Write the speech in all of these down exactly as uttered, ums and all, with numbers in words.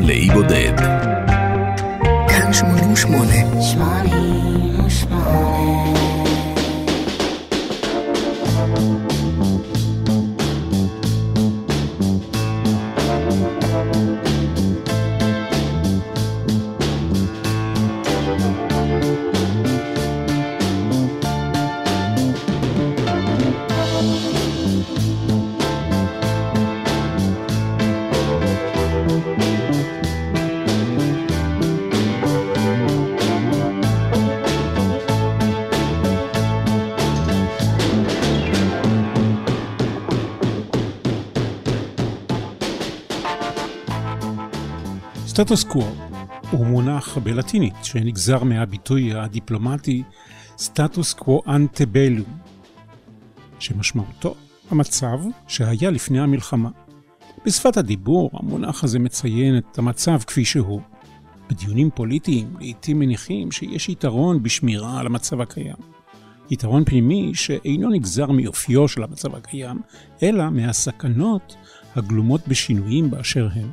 לאי בודד. כאן שמונים ושמונה. שמונים ושמונה. סטטוס קוו הוא מונח בלטינית שנגזר מהביטוי הדיפלומטי סטטוס קוו אנטה בלום, שמשמעותו המצב שהיה לפני המלחמה. בשפת הדיבור המונח הזה מציין את המצב כפי שהוא. בדיונים פוליטיים לעתים מניחים שיש יתרון בשמירה על המצב הקיים. יתרון פנימי שאינו נגזר מיופיו של המצב הקיים, אלא מהסכנות הגלומות בשינויים באשר הם.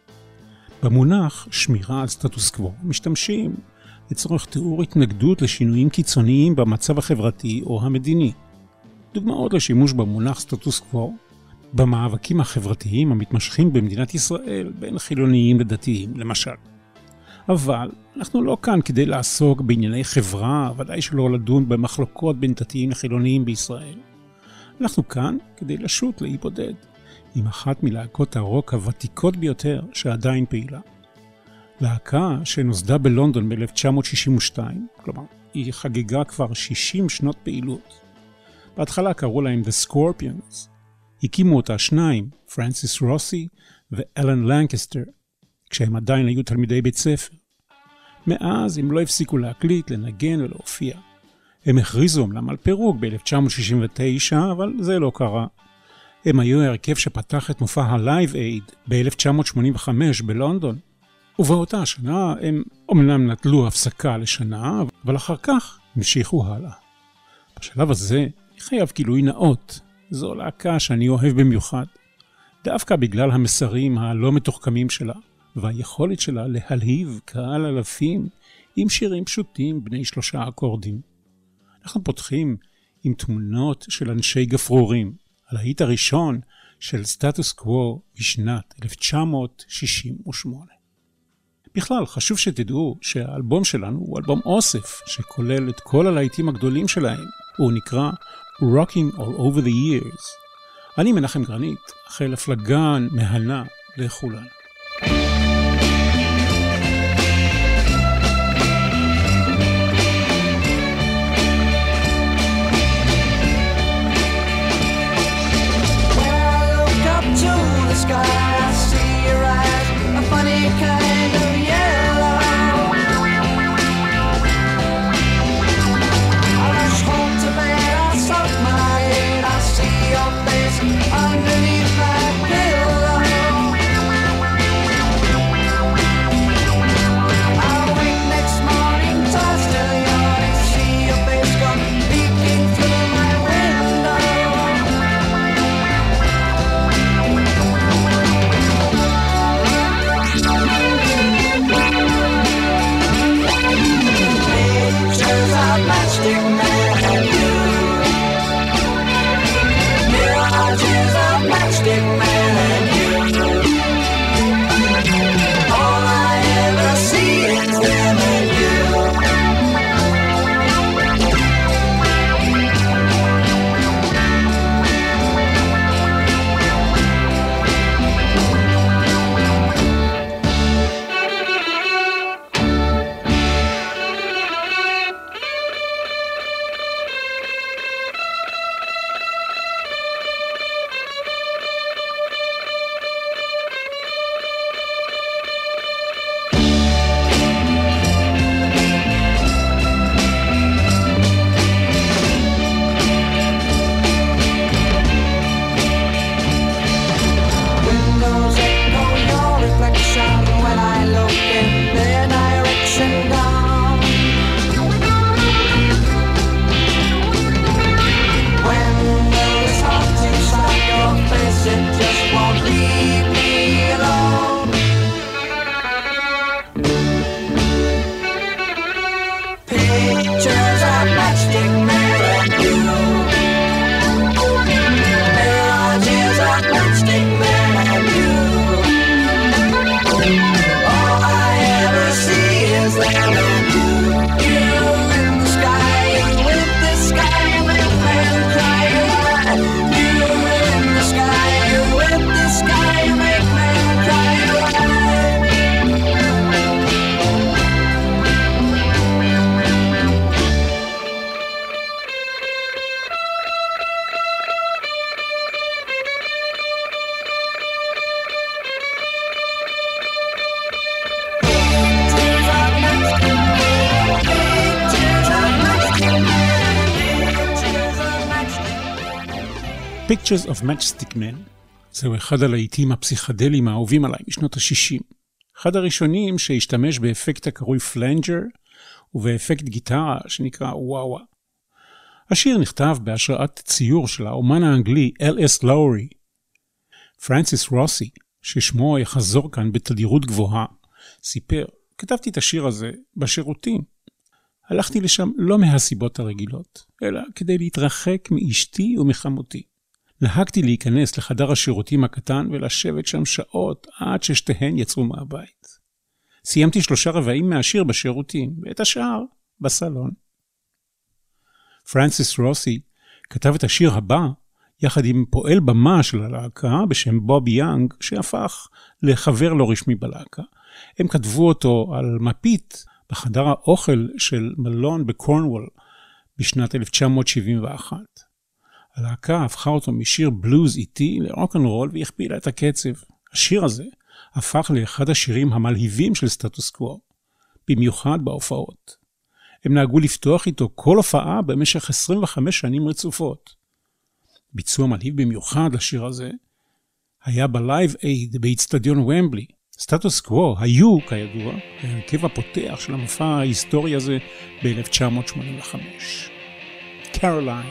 במונח שמירה על סטטוס קוו משתמשים לצורך תיאור התנגדות לשינויים קיצוניים במצב החברתי או המדיני. דוגמאות לשימוש במונח סטטוס קוו במאבקים החברתיים המתמשכים במדינת ישראל בין חילוניים לדתיים למשל. אבל אנחנו לא כאן כדי לעסוק בענייני חברה, ודאי שלא לדון במחלוקות בין דתיים לחילוניים בישראל. אנחנו כאן כדי לשוט לאי בודד עם אחת מלהקות הרוק הוותיקות ביותר שעדיין פעילה. להקה שנוסדה בלונדון ב-אלף תשע מאות שישים ושתיים, כלומר, היא חגגה כבר שישים שנות פעילות. בהתחלה קראו להם The Scorpions. הקימו אותה שניים, פרנסיס רוסי ואלן לנקסטר, כשהם עדיין היו תלמידי בית ספר. מאז הם לא הפסיקו להקליט, לנגן ולהופיע. הם הכריזו אמנם על פירוק ב-אלף תשע מאות שישים ותשע, אבל זה לא קרה. הם היו הרכב שפתח את מופע הלייב אייד ב-אלף תשע מאות שמונים וחמש בלונדון, ובאותה השנה הם אומנם נטלו הפסקה לשנה, אבל אחר כך המשיכו הלאה. בשלב הזה חייב גילוי נאות, זו להקה שאני אוהב במיוחד, דווקא בגלל המסרים הלא מתוחכמים שלה, והיכולת שלה להלהיב קהל אלפים עם שירים פשוטים בני שלושה אקורדים. אנחנו פותחים עם תמונות של אנשי גפרורים, הלהיט הראשון של סטטוס קוו בשנת אלף תשע מאות שישים ושמונה. בכלל, חשוב שתדעו שהאלבום שלנו הוא אלבום אוסף שכולל את כל הלהיטים הגדולים שלהם. הוא נקרא Rocking All Over the Years. אני מנחם גרנית, אחל הפלגן מהנה לכולן. I see your eyes, a funny kind of yellow. I rush home to bed, I suck my head, I see your face underneath my pillow. Pictures of Matchstick Man. זהו אחד הלהיטים הפסיכדליים האהובים עליי משנות ה-שישים. אחד הראשונים שהשתמש באפקט הקרוי פלנג'ר, ובאפקט גיטרה שנקרא וואווה. השיר נכתב בהשראת ציור של האומן האנגלי אל אס לאורי. פרנסיס רוסי, ששמו יחזור כאן בתדירות גבוהה, סיפר, כתבתי את השיר הזה בשירותים. הלכתי לשם לא מהסיבות הרגילות, אלא כדי להתרחק מאשתי ומחמותי. נהגתי להיכנס לחדר השירותים הקטן ולשבת שם שעות עד ששתיהן יצאו מהבית. סיימתי שלושה רבעים מהשיר בשירותים, ואת השאר בסלון. פרנסיס רוסי כתב את השיר הבא יחד עם פועל במה של הלהקה בשם בוב יאנג, שהפך לחבר לא רשמי בלהקה. הם כתבו אותו על מפית בחדר האוכל של מלון בקורנוול בשנת אלף תשע מאות שבעים ואחת. הלהקה הפכה אותו משיר בלוז איטי לרוק'נ'רול והכפילה את הקצב. השיר הזה הפך לאחד השירים המלהיבים של סטטוס קוו, במיוחד בהופעות. הם נהגו לפתוח איתו כל הופעה במשך עשרים וחמש שנים רצופות. ביצוע מלהיב במיוחד לשיר הזה היה בלייב אייד באצטדיון ומבלי. סטטוס קוו היו, כידוע, ההרכב הפותח של המופע ההיסטורי הזה ב-אלף תשע מאות שמונים וחמש. קרוליין.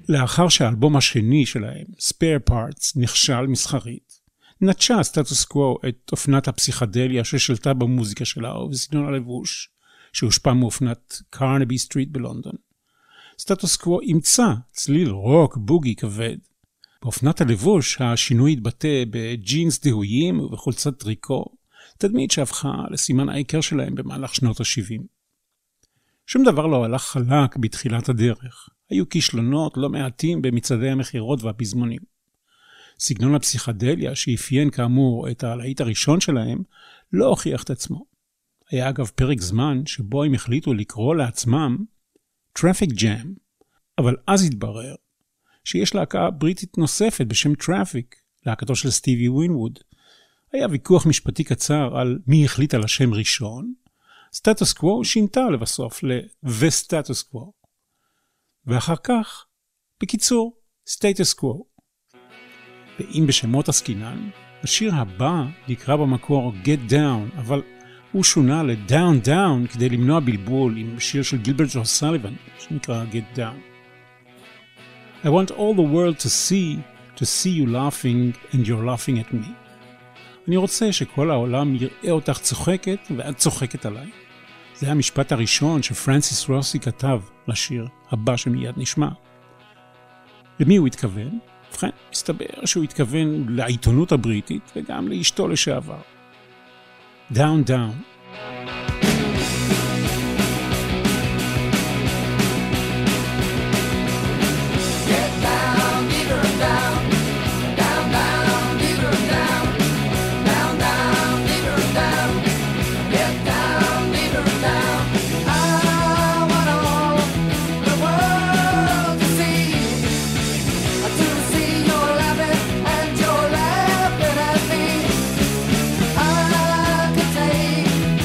לאחר שהאלבום השני שלהם, Spare Parts, נכשל מסחרית, נטשה סטטוס קוו את אופנת הפסיכדליה ששלטה במוזיקה שלה ובסגנון הלבוש, שהושפע מאופנת קרנבי סטריט בלונדון. סטטוס קוו אימצה צליל רוק בוגי כבד. באופנת הלבוש השינוי התבטא בג'ינס דהויים ובחולצת טריקו, תדמית שהפכה לסימן העיקר שלהם במהלך שנות ה-שבעים. שום דבר לא הלך חלק בתחילת הדרך. היו כישלונות לא מעטים במצעדי המחירות והפזמונים. סגנון הפסיכדליה שאפיין כאמור את הלהיט הראשון שלהם לא הוכיח את עצמו. היה אגב פרק זמן שבו הם החליטו לקרוא לעצמם Traffic Jam, אבל אז התברר שיש להקה בריטית נוספת בשם Traffic, להקתו של סטיבי ווינווד. היה ויכוח משפטי קצר על מי החליט על השם ראשון. סטטוס קוו שינתה לבסוף ל-וסטטוס קוו. ואחר כך, בקיצור, סטטוס קוו. ואם בשמות עסקינן, השיר הבא נקרא במקור Get Down, אבל הוא שונה ל-Down Down כדי למנוע בלבול עם שיר של גילברט אוסליבן, שנקרא Get Down. I want all the world to see, to see you laughing and you're laughing at me. אני רוצה שכל העולם יראה אותך צוחקת ואת צוחקת עליי. זה המשפט הראשון שפרנסיס רוסי כתב לשיר הבא שמיד נשמע. למי הוא התכוון? ובכן, מסתבר שהוא התכוון לעיתונות הבריטית וגם לאשתו לשעבר. Down, down. I could take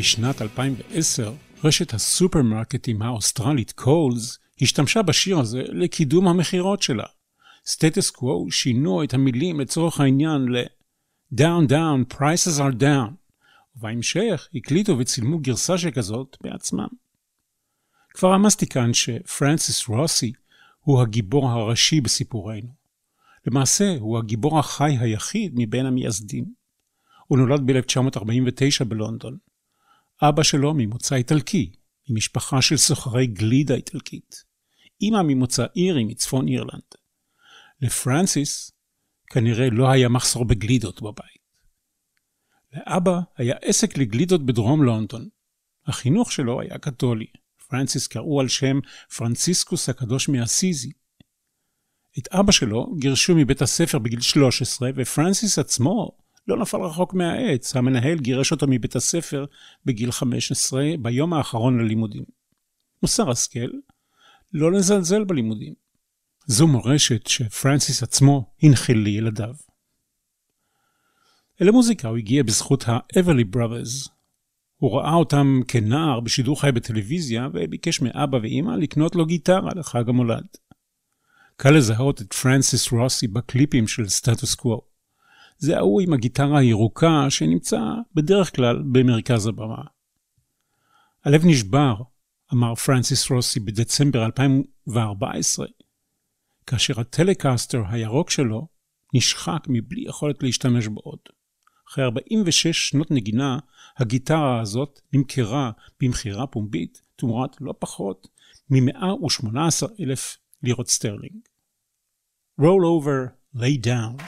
בשנת אלפיים ועשר, רשת הסופרמרקטים האוסטרלית קולס השתמשה בשיר הזה לקידום המחירות שלה. סטטוס קוו שינו את המילים לצורך העניין ל- Down down, prices are down, ובהמשך הקליטו וצילמו גרסה שכזאת בעצמם. כבר רמזתי כאן שפרנסיס רוסי הוא הגיבור הראשי בסיפורנו. למעשה הוא הגיבור החי היחיד מבין המייסדים. הוא נולד ב-אלף תשע מאות ארבעים ותשע בלונדון. אבא שלו ממוצא איטלקי, ממשפחה של סוחרי גלידה איטלקית. אמא ממוצא אירי מצפון אירלנד. לפרנסיס כנראה לא היה מחסור בגלידות בבית. לאבא היה עסק לגלידות בדרום לונדון. החינוך שלו היה קתולי. פרנסיס קראו על שם פרנציסקוס הקדוש מאסיזי. את אבא שלו גירשו מבית הספר בגיל שלוש עשרה, ופרנסיס עצמו לא נפל רחוק מהעץ. המנהל גירש אותו מבית הספר בגיל חמש עשרה ביום האחרון ללימודים. מוסר השכל, לא לזלזל בלימודים. זו מורשת שפרנסיס עצמו הנחיל לילדיו. אל המוזיקה הוא הגיע בזכות ה-Everly Brothers. הוא ראה אותם כנער בשידור חי בטלוויזיה, וביקש מאבא ואמא לקנות לו גיטרה לחג המולד. קל לזהות את פרנסיס רוסי בקליפים של סטטוס קוו. זה הוא עם הגיטרה הירוקה שנמצא בדרך כלל במרכז הבמה. הלב נשבר, אמר פרנסיס רוסי בדצמבר אלפיים וארבע עשרה, כאשר הטלקאסטר הירוק שלו נשחק מבלי יכולת להשתמש בו עוד. אחרי ארבעים ושש שנות נגינה, הגיטרה הזאת נמכרה במחירה פומבית תמורת לא פחות מ-מאה ושמונה עשר אלף לירות סטרלינג. Roll over, lay down.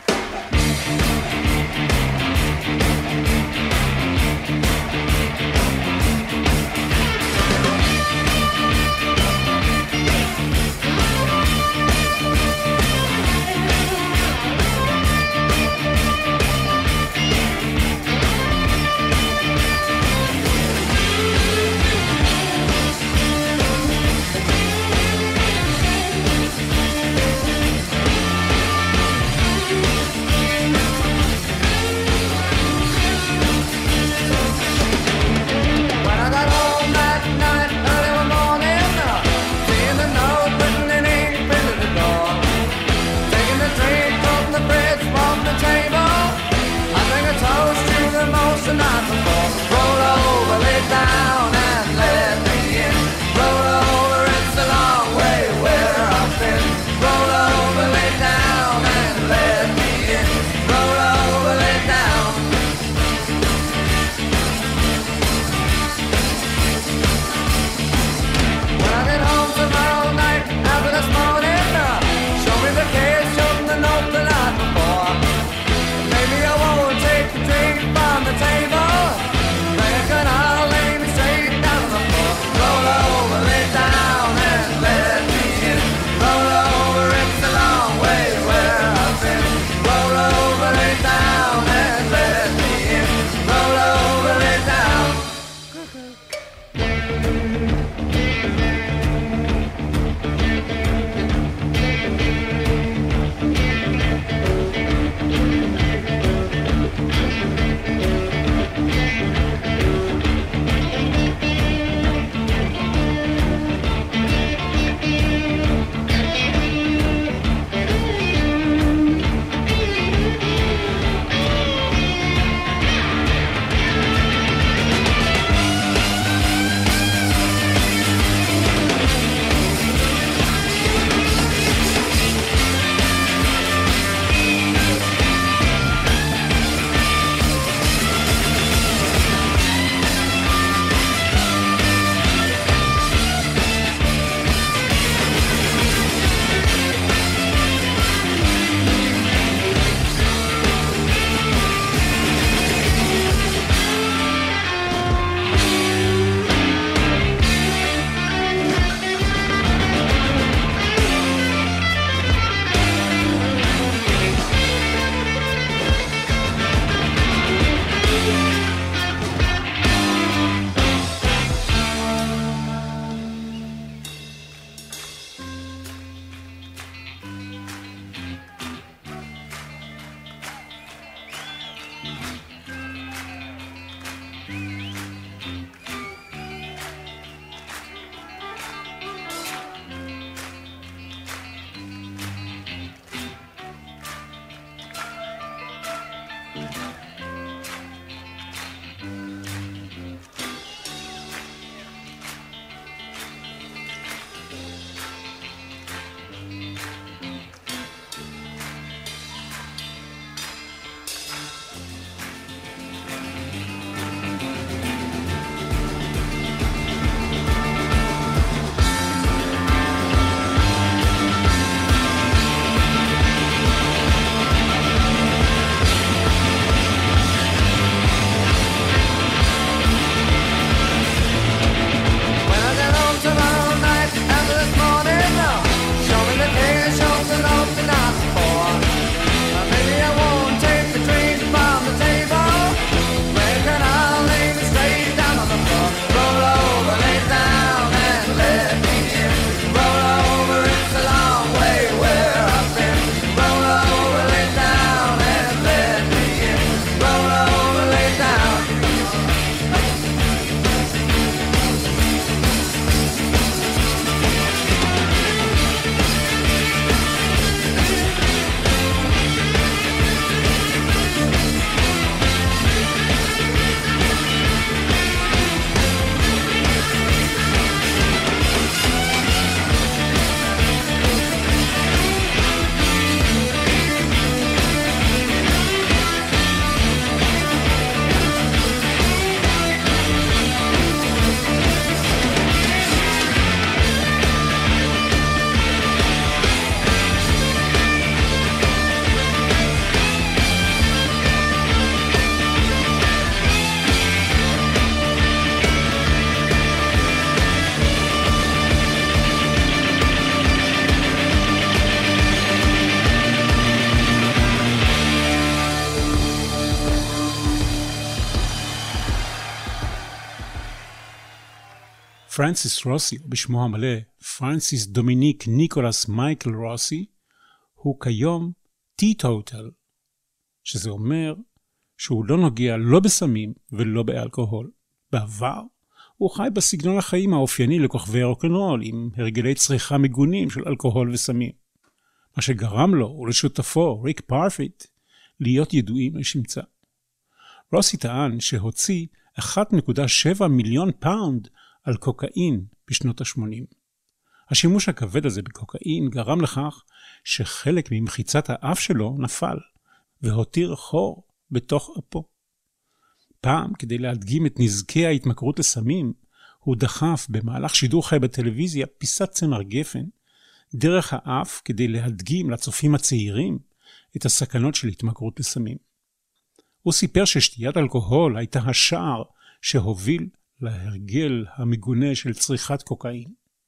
פרנסיס רוסי, או בשמו המלא, פרנסיס דומיניק ניקולס מייקל רוסי, הוא כיום טי-טוטל, שזה אומר שהוא לא נוגע לא בסמים ולא באלכוהול. בעבר הוא חי בסגנון החיים האופייני לכוכבי רוקנרול, עם הרגלי צריכה מגונים של אלכוהול וסמים. מה שגרם לו ולשותפו, ריק פרפיט, להיות ידועים לשמצה. רוסי טען שהוציא אחת נקודה שבע מיליון פאונד על קוקאין בשנות ה-שמונים. השימוש הכבד הזה בקוקאין גרם לכך שחלק ממחיצת האף שלו נפל, והותיר חור בתוך אפו. פעם, כדי להדגים את נזקי ההתמכרות לסמים, הוא דחף במהלך שידור חי בטלוויזיה פיסת צמר גפן, דרך האף כדי להדגים לצופים הצעירים את הסכנות של התמכרות לסמים. הוא סיפר ששתיית אלכוהול הייתה השער שהוביל להרגל המגונה של צריכת קוקאין.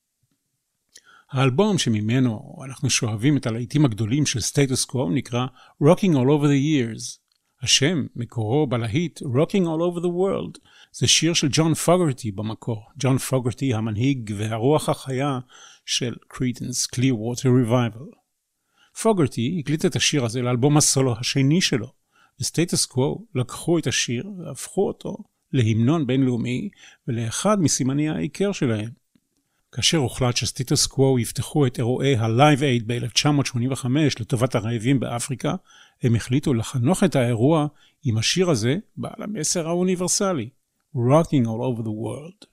האלבום שממנו אנחנו שואבים את הלהיטים הגדולים של סטטוס קוו נקרא Rocking All Over the Years. השם מקורו בלהיט Rocking All Over the World. זה שיר של ג'ון פוגרטי במקור. ג'ון פוגרטי המנהיג והרוח החיה של Creedence Clearwater Revival. פוגרטי הקליט את השיר הזה לאלבום הסולו השני שלו. וסטטוס קוו לקחו את השיר והפכו אותו להמנון בינלאומי ולאחד מסימני העיקר שלהם. כאשר הוחלט שסטטוס קוו יפתחו את אירועי ה-Live Aid ב-אלף תשע מאות שמונים וחמש לטובת הרעבים באפריקה, הם החליטו לחנוך את האירוע עם השיר הזה בעל המסר האוניברסלי, Rocking All Over the World.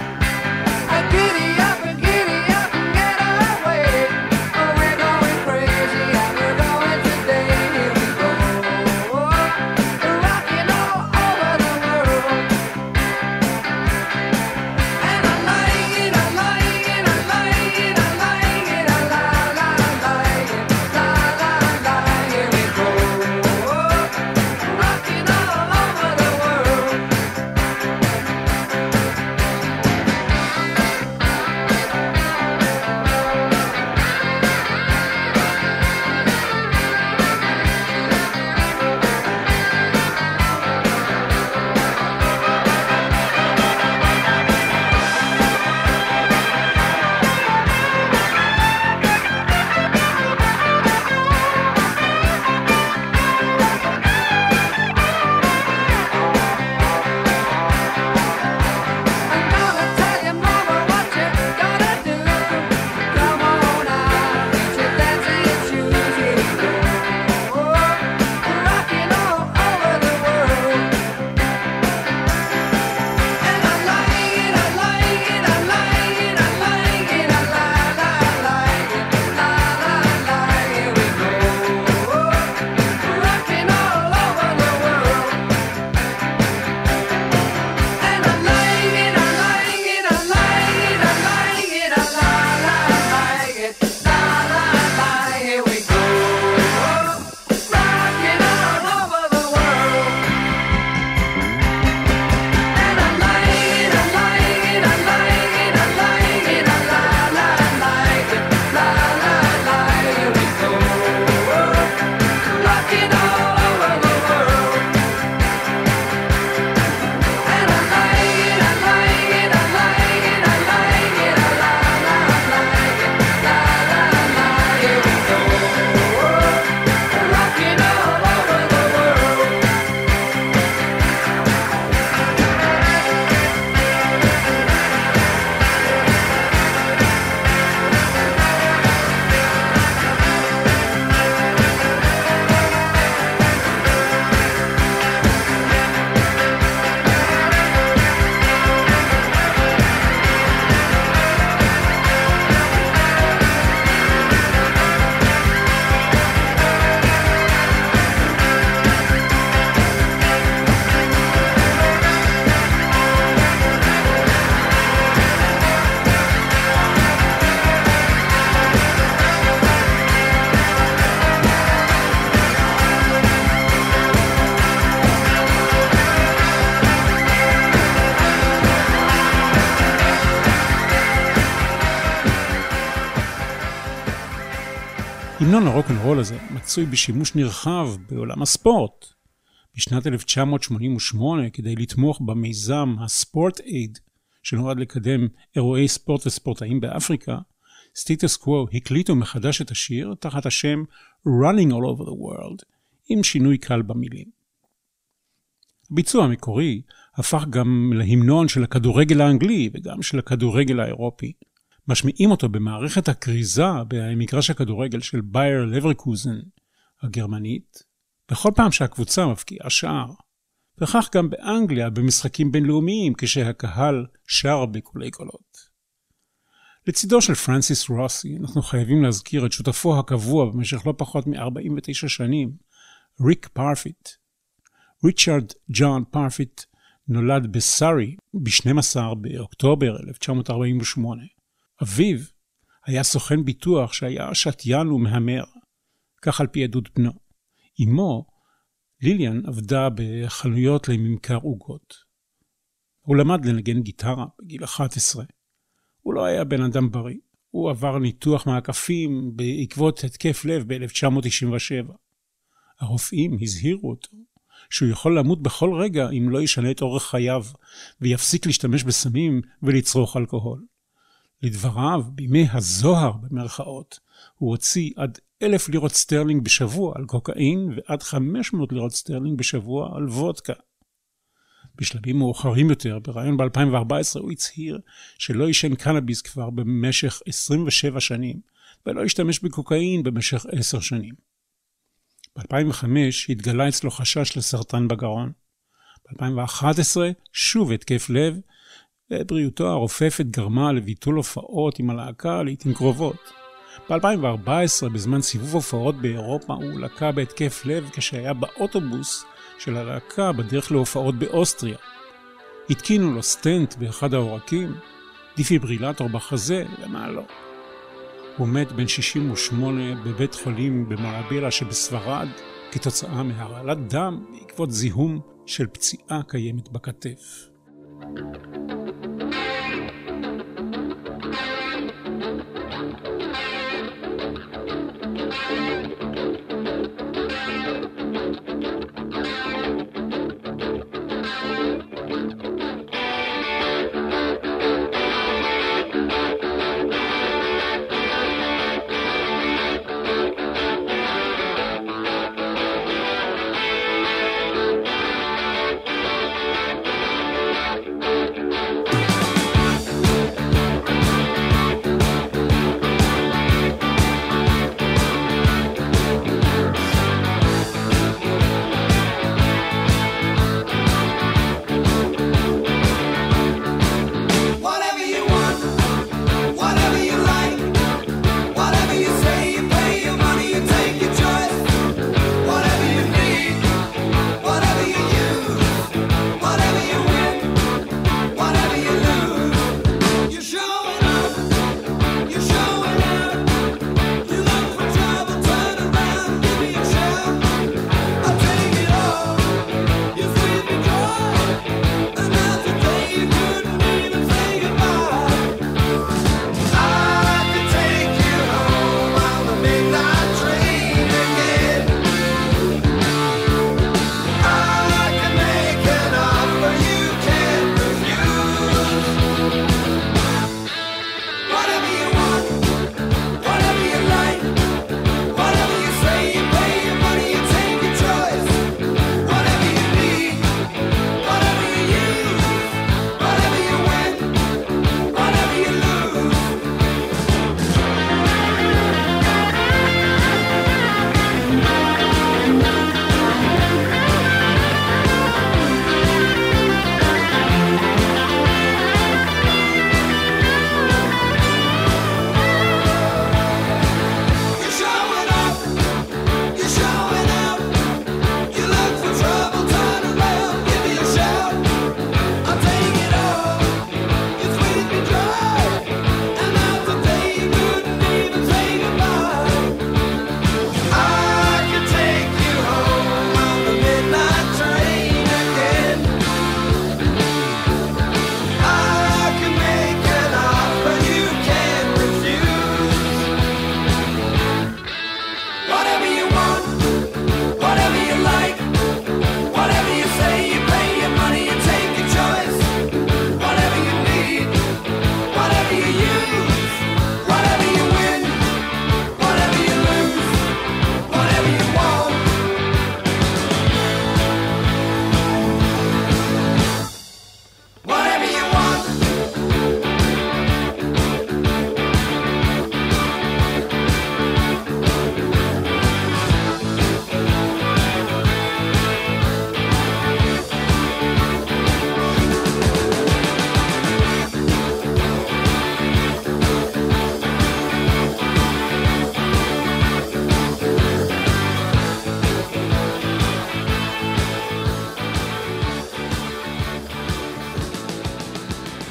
Giddy up and giddy up and get away, or we're going crazy. המנון הרוק-אנד-רול הזה מצוי בשימוש נרחב בעולם הספורט. בשנת אלף תשע מאות שמונים ושמונה, כדי לתמוך במיזם הספורט אייד, שנועד לקדם אירועי ספורט וספורטאים באפריקה, סטטוס קוו הקליטו מחדש את השיר תחת השם Running All Over the World, עם שינוי קל במילים. הביצוע המקורי הפך גם להמנון של הכדורגל האנגלי וגם של הכדורגל האירופי. משמיעים אותו במערכת הקריזה במגרש הכדורגל של בייר לברקוזן הגרמנית, בכל פעם שהקבוצה מבקיעה שער. וכך גם באנגליה במשחקים בינלאומיים כשהקהל שר בקולי קולות. לצידו של פרנסיס רוסי אנחנו חייבים להזכיר את שותפו הקבוע במשך לא פחות מ-ארבעים ותשע שנים, ריק פרפיט. ריצ'רד ג'ון פרפיט נולד בסארי ב-שנים עשר באוקטובר אלף תשע מאות ארבעים ושמונה. אביו היה סוכן ביטוח שהיה שתיין ומהמר, כך על פי עדות בנו. אמו, ליליאן, עבדה בחנויות לממכר עוגות. הוא למד לנגן גיטרה בגיל אחת עשרה. הוא לא היה בן אדם בריא. הוא עבר ניתוח מעקפים בעקבות התקף לב ב-אלף תשע מאות תשעים ושבע. הרופאים הזהירו אותו שהוא יכול למות בכל רגע אם לא ישנה את אורח חייו ויפסיק להשתמש בסמים ולצרוך אלכוהול. לדבריו, בימי הזוהר במרכאות, הוא הוציא עד אלף לירות סטרלינג בשבוע על קוקאין ועד חמש מאות לירות סטרלינג בשבוע על וודקה. בשלבים מאוחרים יותר, ברעיון ב-אלפיים וארבע עשרה, הוא הצהיר שלא יישן קנאביס כבר במשך עשרים ושבע שנים, ולא ישתמש בקוקאין במשך עשר שנים. ב-אלפיים וחמש התגלה אצלו חשש לסרטן בגרון. ב-אלפיים ואחת עשרה שוב התקף לב, ובריאותו הרופפת גרמה לביטול הופעות עם הלהקה לעתים קרובות. ב-אלפיים וארבע עשרה, בזמן סיבוב הופעות באירופה, הוא לקה בהתקף לב כשהיה באוטובוס של הלהקה בדרך להופעות באוסטריה. התקינו לו סטנט באחד העורקים, דיפיברילטור בחזה, ומה לא. הוא מת בן שישים ושמונה בבית חולים במרבלה שבספרד, כתוצאה מהרעלת דם בעקבות זיהום של פציעה קיימת בכתף.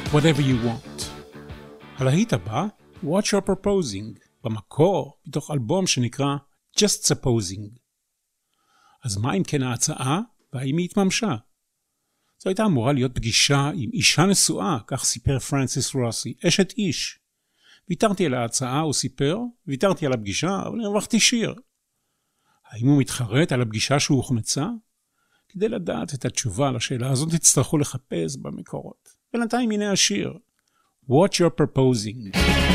Whatever you want. הלהיט הבא, What You're Proposing, במקור, מתוך אלבום שנקרא Just Supposing. אז מה אם כן ההצעה, והאם היא התממשה? זו הייתה אמורה להיות פגישה עם אישה נשואה, כך סיפר פרנסיס רוסי, אשת איש. ויתרתי על ההצעה, הוא סיפר, ויתרתי על הפגישה, אבל הרווחתי שיר. האם הוא מתחרט על הפגישה שהוא הוחמצה? כדי לדעת את התשובה לשאלה הזאת תצטרכו לחפש במקורות. בינתיים הנה השיר, What You're Proposing.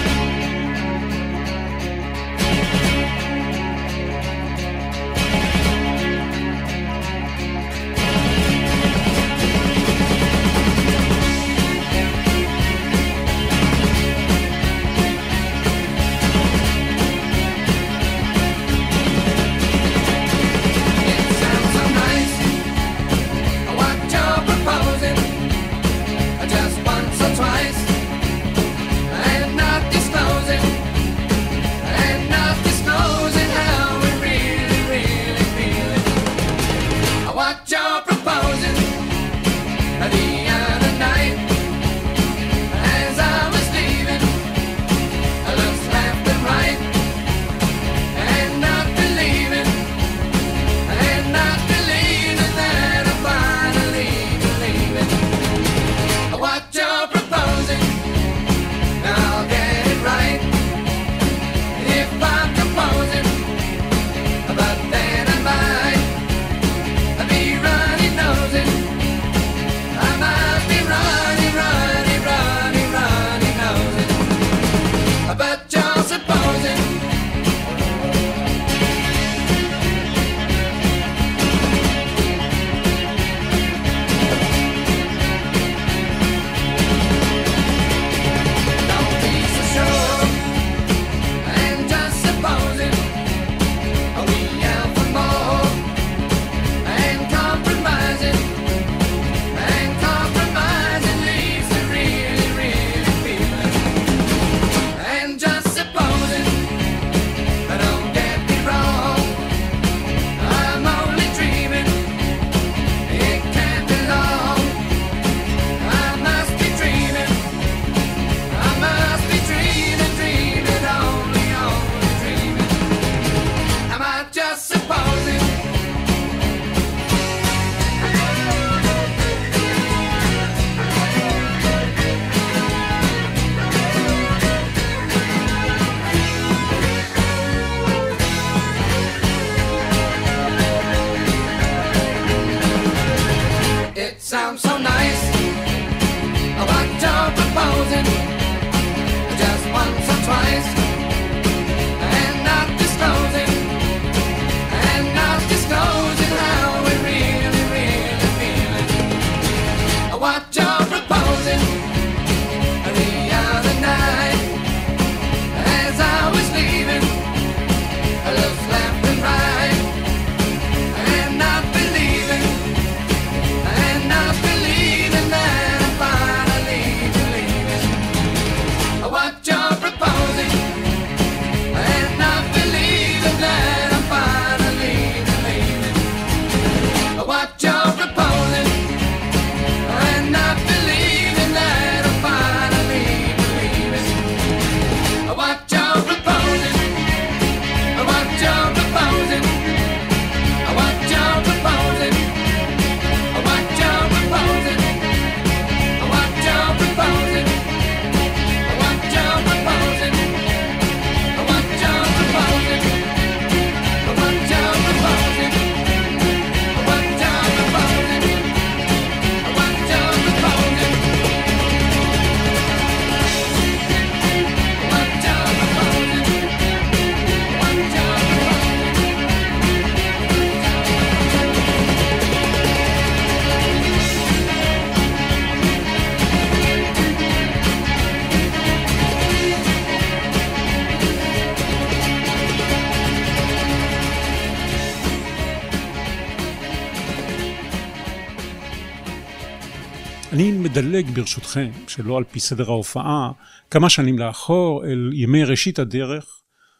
אני מדלג ברשותכם, שלא על פי סדר ההופעה, כמה שנים לאחור אל ימי ראשית הדרך,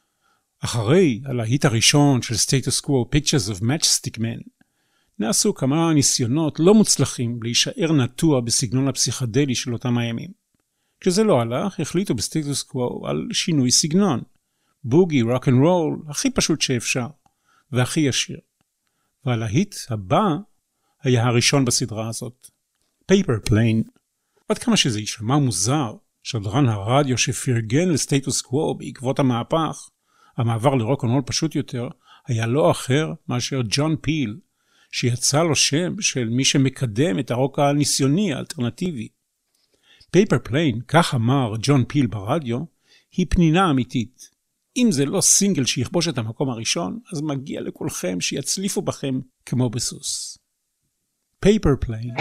אחרי הלהיט הראשון של סטטוס קוו, Pictures of Matchstick Man, נעשו כמה ניסיונות לא מוצלחים להישאר נטוע בסגנון הפסיכדלי של אותם הימים. כשזה לא הלך, החליטו בסטטוס קוו על שינוי סגנון. בוגי, רוק אנד רול, הכי פשוט שאפשר, והכי ישיר. והלהיט הבא היה הראשון בסדרה הזאת. Paper Plane. עד כמה שזה יישמע מוזר, שדרן הרדיו שפרגן לסטטוס קוו בעקבות המהפך, המעבר לרוק אנד רול פשוט יותר, היה לא אחר מאשר ג'ון פיל, שיצא לו שם של מי שמקדם את הרוק הניסיוני האלטרנטיבי. Paper Plane, כך אמר ג'ון פיל ברדיו, היא פנינה אמיתית. אם זה לא סינגל שיכבוש את המקום הראשון, אז מגיע לכולכם שיצליפו בכם כמו בסוס. Paper Plane.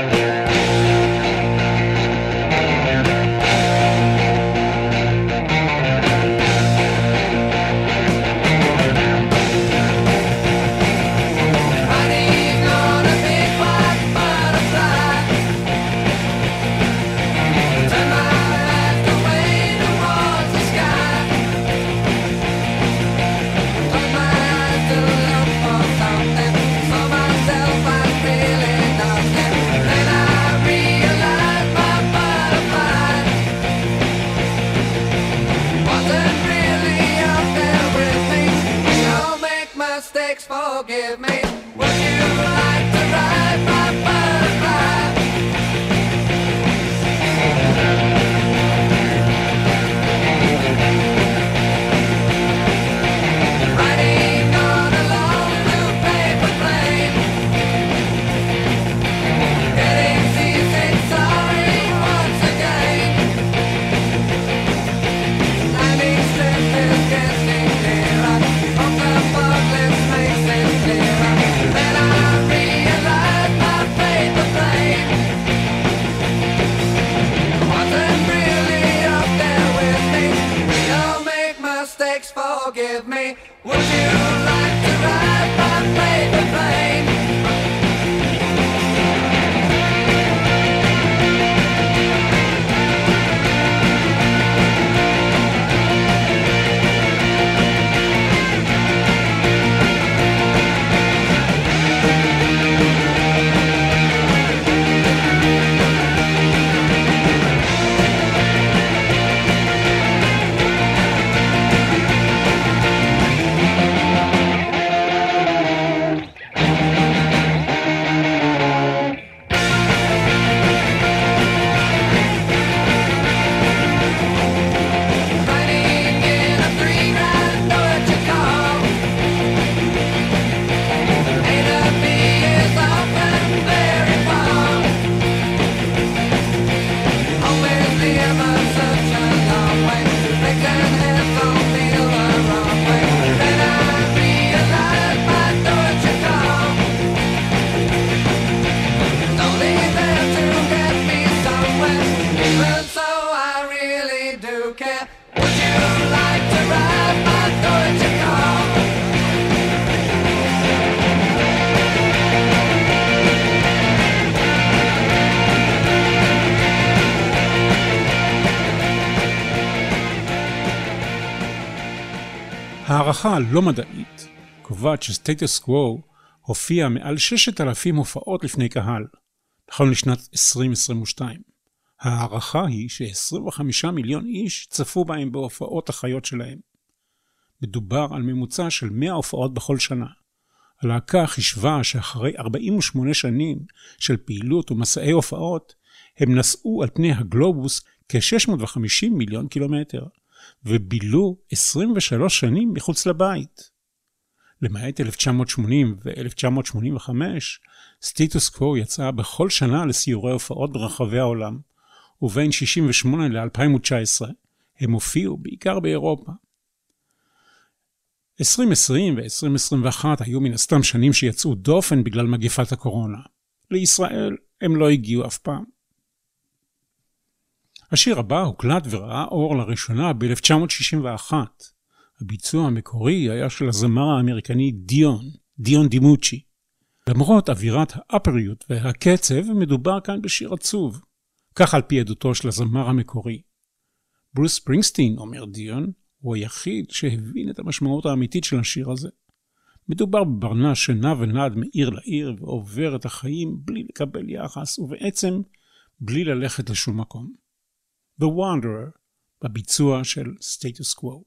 Forgive me. Would you like to ride my butterfly? Riding on a long blue paper plane, getting seasick, sorry once again. Landing strip is getting nearer. Hope the fog lifts makes it clearer. Then I realize my paper plane wasn't really up there with me. We all make mistakes, forgive me. Would you like to ride my paper plane? הערכה לא מדעית קובעת שסטטוס קוו הופיע מעל ששת אלפים הופעות לפני קהל, נכון לשנת עשרים עשרים ושתיים. הערכה היא ש-עשרים וחמישה מיליון איש צפו בהם בהופעות החיות שלהם. מדובר על ממוצע של מאה הופעות בכל שנה. הלהקה חישבה שאחרי ארבעים ושמונה שנים של פעילות ומסעי הופעות, הם נסעו על פני הגלובוס כ-שש מאות וחמישים מיליון קילומטר, ובילו עשרים ושלוש שנים מחוץ לבית. למעט אלף תשע מאות שמונים ו-אלף תשע מאות שמונים וחמש, סטטוס קוו יצא בכל שנה לסיורי הופעות ברחבי העולם, ובין שישים ושמונה ל-אלפיים ותשע עשרה הם הופיעו בעיקר באירופה. עשרים עשרים ו-עשרים עשרים ואחת היו מן הסתם שנים שיצאו דופן בגלל מגפת הקורונה. לישראל הם לא הגיעו אף פעם. השיר הבא הוקלט וראה אור לראשונה ב-אלף תשע מאות שישים ואחת. הביצוע המקורי היה של הזמר האמריקני דיון, דיון דימוצ'י. למרות אווירת האפריות והקצב, מדובר כאן בשיר עצוב. כך על פי עדותו של הזמר המקורי. ברוס ספרינגסטין, אומר דיון, הוא היחיד שהבין את המשמעות האמיתית של השיר הזה. מדובר בברנש שנע ונד מעיר לעיר ועובר את החיים בלי לקבל יחס, ובעצם בלי ללכת לשום מקום. The Wanderer, בביצוע של סטטוס קוו.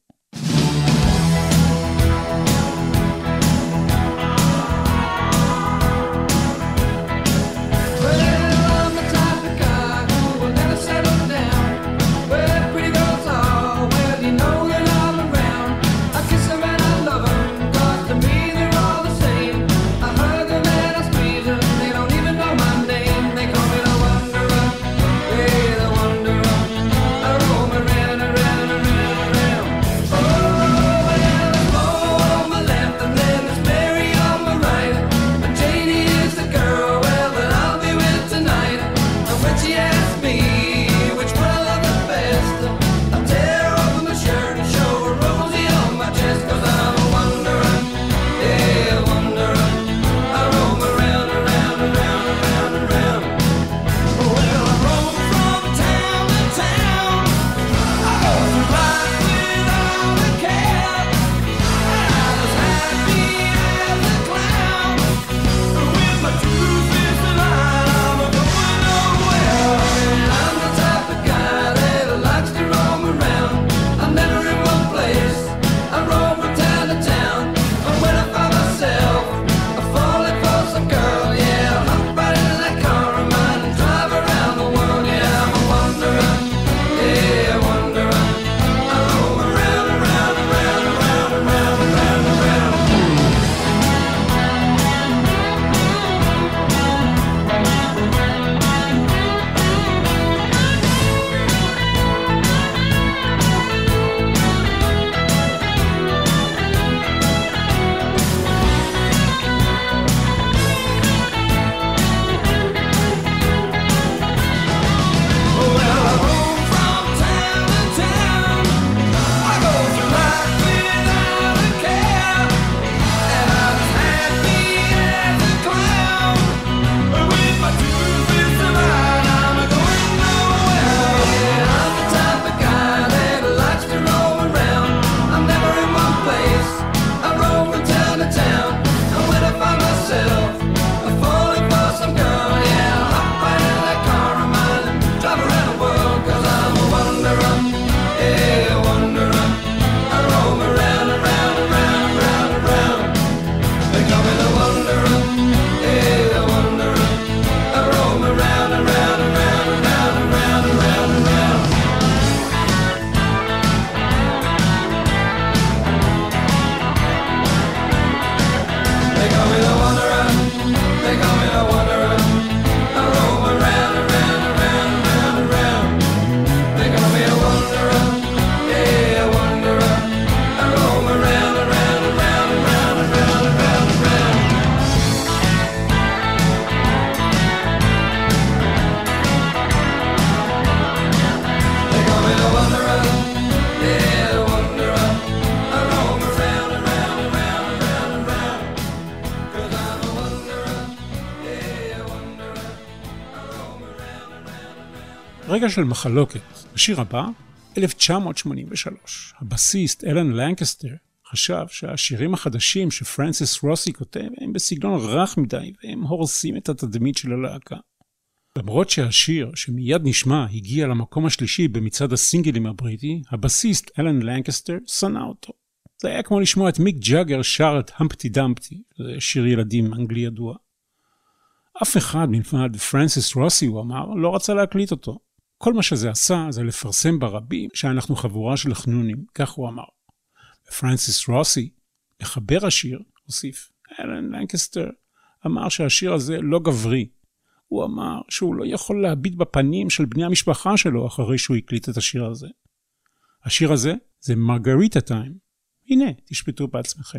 רגע של מחלוקת. השיר הבא, אלף תשע מאות שמונים ושלוש. הבסיסט אלן לנקסטר חשב שהשירים החדשים שפרנסיס רוסי כותב הם בסגנון רך מדי והם הורסים את התדמית של הלהקה. למרות שהשיר שמיד נשמע הגיע למקום השלישי במצעד הסינגלים הבריטי, הבסיסט אלן לנקסטר שנא אותו. זה היה כמו לשמוע את מיק ג'אגר שר את המפטי דמפטי, זה שיר ילדים אנגלי ידוע. אף אחד מלבד פרנסיס רוסי, הוא אמר, לא רצה להקליט אותו. כל מה שזה עשה זה לפרסם ברבים שאנחנו חבורה של חנונים, כך הוא אמר. ופרנסיס רוסי, מחבר השיר, הוסיף, אלן לנקסטר אמר שהשיר הזה לא גברי. הוא אמר שהוא לא יכול להביט בפנים של בני המשפחה שלו אחרי שהוא הקליט את השיר הזה. השיר הזה זה מרגריטה טיים. הנה, תשפטו בעצמכם.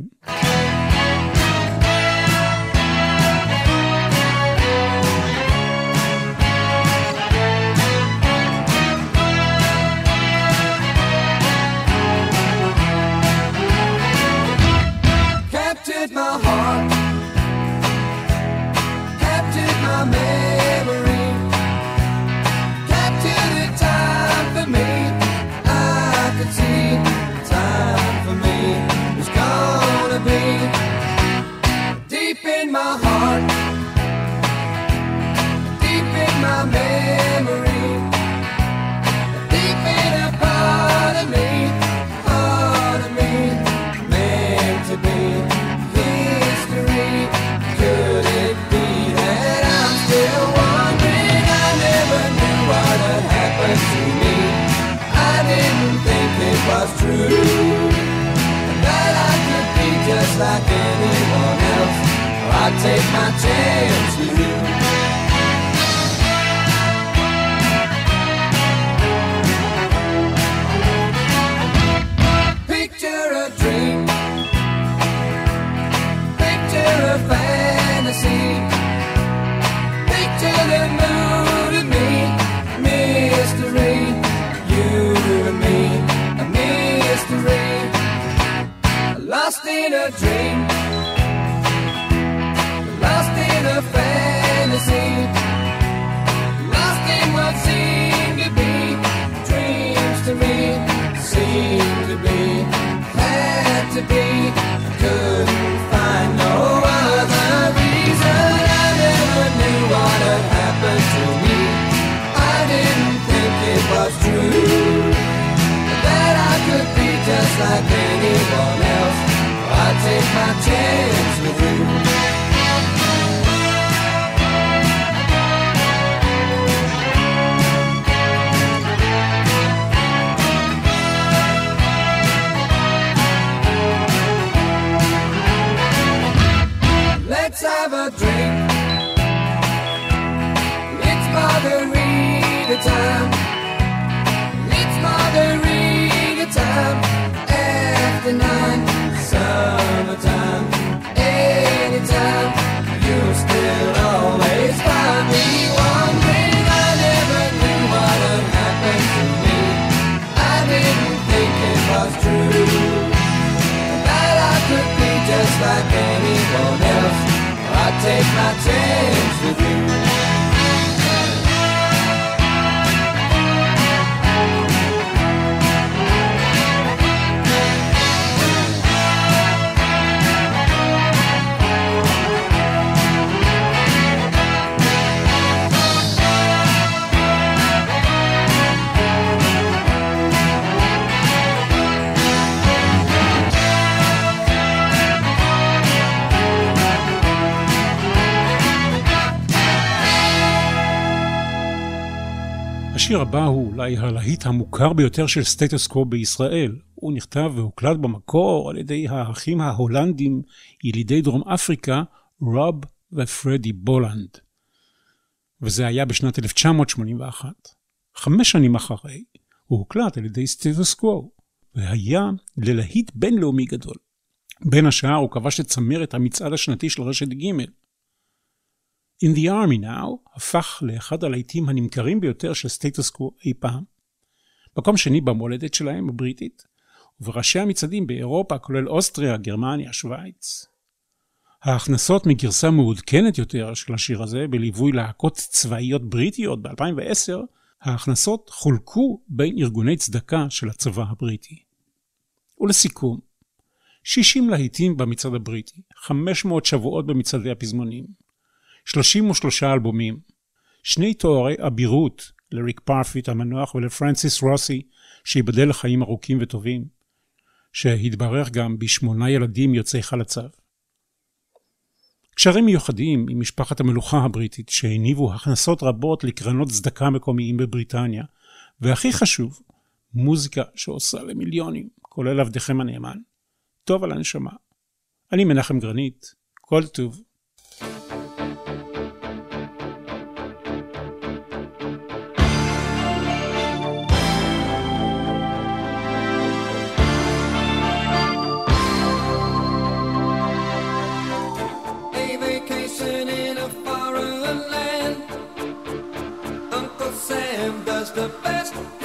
Captured my heart, captured my memory, captured the time for me. I could see the time for me was gonna be just like anyone else, or I'd take my chance with you. Picture a dream, picture a fantasy, picture the mood and me, mystery, you and me, a mystery, lost in a dream, lost in a fantasy, lost in what seemed to be dreams to me, seemed to be, had to be, couldn't find no other reason. I never knew what had happened to me. I didn't think it was true, that I could be just like anyone else. I'd take my chance with you. Let's have a drink. It's margarita time. It's margarita time. After nine, summertime. Anytime, you'll still always find me wondering. I never knew what had happened to me. I didn't think it was true, that I could be just like anyone else. I'd take my chance with you. השיר הבא הוא אולי הלהיט המוכר ביותר של סטטוס קוו בישראל. הוא נכתב והוקלט במקור על ידי האחים ההולנדים, ילידי דרום אפריקה, רוב ופרדי בולנד. וזה היה בשנת אלף תשע מאות שמונים ואחת. חמש שנים אחרי, הוא הוקלט על ידי סטטוס קוו, והיה ללהיט בינלאומי גדול. בין השאר הוא כבש את צמרת המצעד השנתי של רשת ג'. In the Army Now הפך לאחד הלהיטים הנמכרים ביותר של סטטוס קוו אי פעם. מקום שני במולדת שלהם הבריטית, ובראשי המצעדים באירופה כולל אוסטריה, גרמניה, שוויץ. ההכנסות מגרסה מעודכנת יותר של השיר הזה, בליווי להקות צבאיות בריטיות ב-אלפיים ועשר, ההכנסות חולקו בין ארגוני צדקה של הצבא הבריטי. ולסיכום, שישים להיטים במצעד הבריטי, חמש מאות שבועות במצעדי הפזמונים, שלושים ושלושה אלבומים, שני תוארי אבירות לריק פרפיט המנוח ולפרנסיס רוסי שיבדל לחיים ארוכים וטובים, שהתברך גם בשמונה ילדים יוצאי חלציו. קשרים מיוחדים עם משפחת המלוכה הבריטית שהניבו הכנסות רבות לקרנות צדקה מקומיים בבריטניה, והכי חשוב, מוזיקה שעושה למיליונים, כולל עבדכם הנאמן. טוב על הנשמה. אני מנחם גרנית, כל טוב. The best